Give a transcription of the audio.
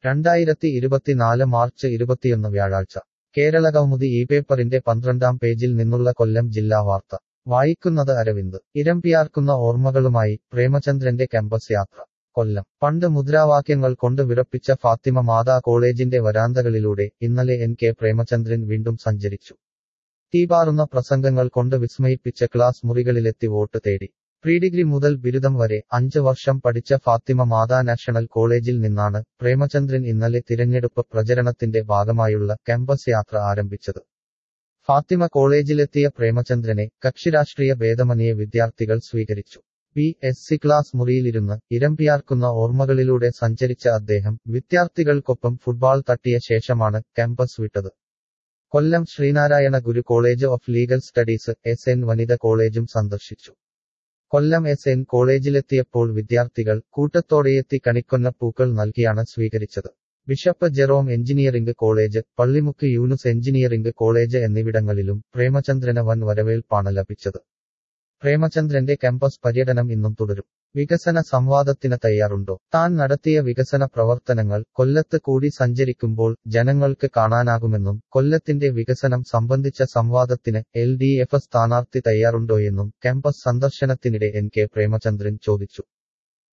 2024 March 21 വ്യാഴാഴ്ച കേരളകൗമുദി ഈ പേപ്പറിന്റെ 12-ാം പേജിൽ നിന്നുള്ള കൊല്ലം ജില്ലാ വാർത്ത വായിക്കുന്നത് അരവിന്ദ് ഇരമ്പിയാർക്കുന്ന ഓർമ്മകളുമായി പ്രേമചന്ദ്രന്റെ ക്യാമ്പസ് യാത്ര കൊല്ലം പണ്ട് മുദ്രാവാക്യങ്ങൾ കൊണ്ട് വിറപ്പിച്ച ഫാത്തിമ മാതാ കോളേജിന്റെ വരാന്തകളിലൂടെ ഇന്നലെ കെ പ്രേമചന്ദ്രൻ വീണ്ടും സഞ്ചരിച്ചു തീപാറുന്ന പ്രസംഗങ്ങൾ കൊണ്ട് വിസ്മയിപ്പിച്ച ക്ലാസ് മുറികളിലെത്തി വോട്ട് തേടി പ്രീഡിഗ്രി മുതൽ ബിരുദം വരെ 5 വർഷം പഠിച്ച ഫാത്തിമ മാതാ നാഷണൽ കോളേജിൽ നിന്നാണ് പ്രേമചന്ദ്രൻ ഇന്നലെ തിരഞ്ഞെടുപ്പ് പ്രചരണത്തിന്റെ ഭാഗമായുള്ള ക്യാമ്പസ് യാത്ര ആരംഭിച്ചത് ഫാത്തിമ കോളേജിലെത്തിയ പ്രേമചന്ദ്രനെ കക്ഷിരാഷ്ട്രീയ ഭേദമന്യേ വിദ്യാർത്ഥികൾ സ്വീകരിച്ചു BSc ക്ലാസ് മുറിയിലിരുന്ന് ഇരമ്പിയാർക്കുന്ന ഓർമ്മകളിലൂടെ സഞ്ചരിച്ച അദ്ദേഹം വിദ്യാർത്ഥികൾക്കൊപ്പം ഫുട്ബോൾ തട്ടിയ ശേഷമാണ് ക്യാമ്പസ് വിട്ടത് Kollam Sreenarayana Guru college of legal studies SN Vanitha കോളേജും സന്ദർശിച്ചു കൊല്ലം SN കോളേജിലെത്തിയപ്പോൾ വിദ്യാർത്ഥികൾ കൂട്ടത്തോടെയെത്തി കണിക്കൊന്ന പൂക്കൾ നൽകിയാണ് സ്വീകരിച്ചത് bishop Jerome engineering college Pallimukku Yoonus engineering college എന്നിവിടങ്ങളിലും പ്രേമചന്ദ്രന് വൻ വരവേൽപ്പാണ് ലഭിച്ചത് പ്രേമചന്ദ്രന്റെ ക്യാമ്പസ് പര്യടനം ഇന്നും തുടരും വികസന സംവാദത്തിന് തയ്യാറുണ്ടോ താൻ നടത്തിയ വികസന പ്രവർത്തനങ്ങൾ കൊല്ലത്ത് കൂടി സഞ്ചരിക്കുമ്പോൾ ജനങ്ങൾക്ക് കാണാനാകുമെന്നും കൊല്ലത്തിന്റെ വികസനം സംബന്ധിച്ച സംവാദത്തിന് LDF സ്ഥാനാർത്ഥി തയ്യാറുണ്ടോയെന്നും ക്യാമ്പസ് സന്ദർശനത്തിനിടെ കെ പ്രേമചന്ദ്രൻ ചോദിച്ചു